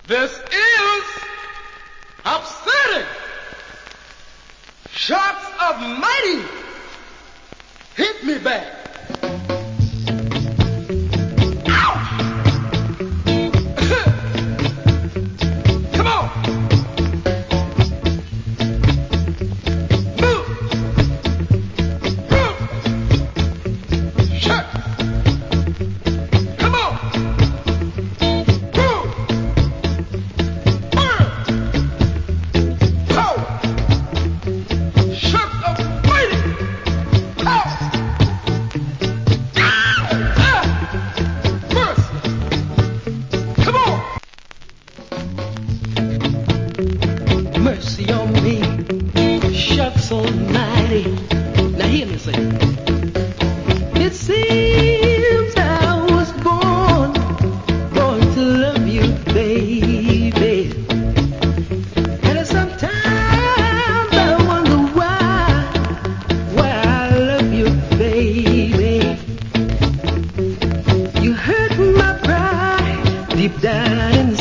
This is upsetting. Shots of mighty hit me back. Come on. Move. Move. Shut. Come on. Move. Burn. Pow. Shut up. Waiting. Pow. Mercy. Come on. Mercy on me, shucks almighty. Now hear me say, it seems I was born to love you, baby. And sometimes I wonder why I love you, baby. You hurt my pride deep down inside.